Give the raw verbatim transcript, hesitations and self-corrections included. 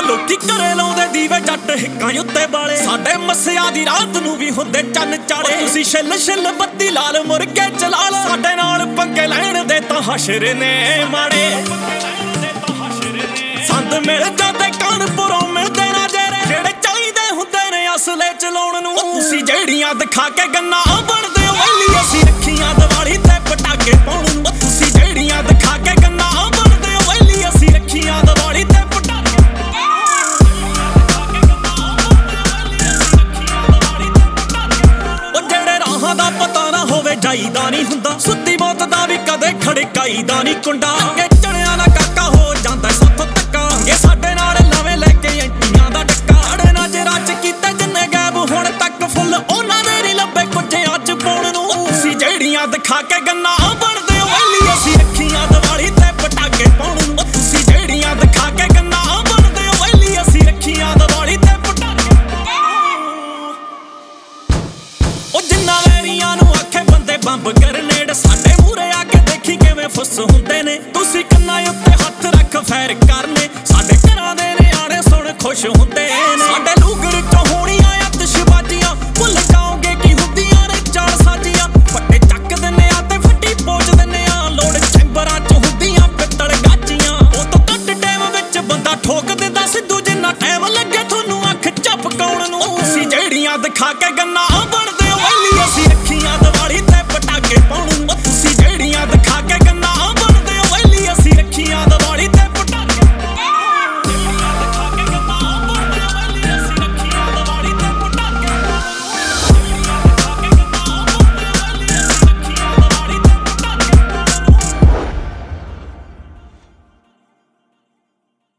ਲੋਕੀ ਘਰੇ ਲਾਉਂਦੇ ਦੀਵੇ ਜੱਟ ਹਿੱਕਾਂ ਉੱਤੇ ਬਾਲੇ ਸਾਡੇ ਮੱਸਿਆ ਦੀ ਰਾਤ ਨੂੰ ਵੀ ਹੁੰਦੇ ਚੰਨ ਚਾੜੇ ਤੁਸੀਂ ਛਿੱਲ ਛਿੱਲ ਬੱਤੀ ਲਾਲ ਮੁਰਗੇ ਚਲਾ ਲਓ ਸਾਡੇ ਨਾਲ ਪੰਗੇ ਲੈਣ ਦੇ ਤਾਂ ਹਸ਼ਰ ਨੇ ਮਾੜੇ ਸੰਦ ਮਿਲ ਜਾਂਦੇ ਕਾਨਪੁਰੋਂ ਮਿਲਦੇ ਨਾ ਜਿਹੜੇ ਜਿਹੜੇ ਚਾਹੀਦੇ ਹੁੰਦੇ ਨੇ ਅਸਲੇ ਚਲਾਉਣ ਨੂੰ ਤੁਸੀਂ ਜਿਹੜੀਆਂ ਦਿਖਾ ਕੇ ਗੰਨਾ ਬਣਦੇ ਹੋ ਵੈਲੀ ਅਸੀਂ ਰੱਖੀਆਂ ਦੀਵਾਲੀ ਤੇ ਪਟਾਕੇ ਪਾਉਣ ਨੂੰ ਤੁਸੀਂ ਜਿਹੜੀਆਂ ਦਿਖਾ ਕੇ ਗੰਨਾ ਬਣਦੇ ਹੋ ਵੈਲੀ ਅਸੀਂ ਰੱਖੀਆਂ ਦੀਵਾਲੀ ਤੇ ਪਟਾਕੇ ਉਹ ਜਿਹੜੇ ਰਾਹਾਂ ਦਾ ਪਤਾ ਨਾ ਹੋਵੇ ਜਾਈਦਾ ਨਹੀਂ ਹੁੰਦਾ ਸੁੱਤੀ ਮੌਤ ਦਾ ਵੀ ਕਦੇ ਖੜਕਾਈਦਾ ਨਹੀਂ ਕੁੰਡਾ ਅੱਗੇ ਚੜਿਆ ਨਾ ਕਾਕਾ ਹੋ ਜਾਂਦਾ ਸੱਤ ਧੱਕਾ ਇਹ ਸਾਡੇ ਨਾਲ ਨਵੇਂ ਲੈ ਕੇ ਐਂਟੀਆਂ ਦਾ ਡੱਕਾ ਸਾਡੇ ਨਾਲ ਜੇ ਰੱਜ ਕੀਤੇ ਜਿੰਨੇ ਗਾਇਬ ਹੁਣ ਤੱਕ ਫੁੱਲ ਉਹਨਾਂ ਦੇ ਨਹੀਂ ਲੱਭੇ ਕੁਝ ਅੱਜ ਪਾਉਣ ਨੂੰ ਤੁਸੀਂ ਜਿਹੜੀਆਂ ਦਿਖਾ ਕੇ ਗੰਨਾ ਬਣਦੇ ਹੋ ਵੈਲੀ ਅਸੀਂ ਰੱਖੀਆਂ ਦੀਵਾਲੀ ਤੇ ਪਟਾਕੇ ਪਾਉਣ ਨੂੰ ਤੁਸੀਂ ਜਿਹੜੀਆਂ ਦਿਖਾ ਕੇ ਗੰਨਾ ਬਣਦੇ ਹੋ ਵੈਲੀ ਅਸੀਂ ਰੱਖੀਆਂ ਦੀਵਾਲੀ ਤੇ ਪਟਾਕੇ ਉਹ ਜਿੰਨਾ ਵੈਰੀਆਂ ਨੂੰ ਆਖੇ ਬੰਦੇ ਬੰਬ ਗਰਨੇਡ ਸਾਡੇ ਮੂਹਰੇ ਆ ਕੇ ਦੇਖੀ ਕਿਵੇਂ ਫੁੱਸ ਹੁੰਦੇ ਨੇ ਤੁਸੀਂ ਕੰਨਾਂ ਉੱਤੇ ਹੱਥ ਰੱਖ ਫੈਰ ਕਰਨੇ ਸਾਡੇ ਘਰਾਂ ਦੇ ਨਿਆਣੇ ਸੁਣ ਖੁਸ਼ ਹੁੰਦੇ ਨੇ ਸਾਡੇ ਲੂਗੜ ਚੋਂ ਹੋਣੀਆਂ ਆਤਿਸ਼ਬਾਜ਼ੀਆਂ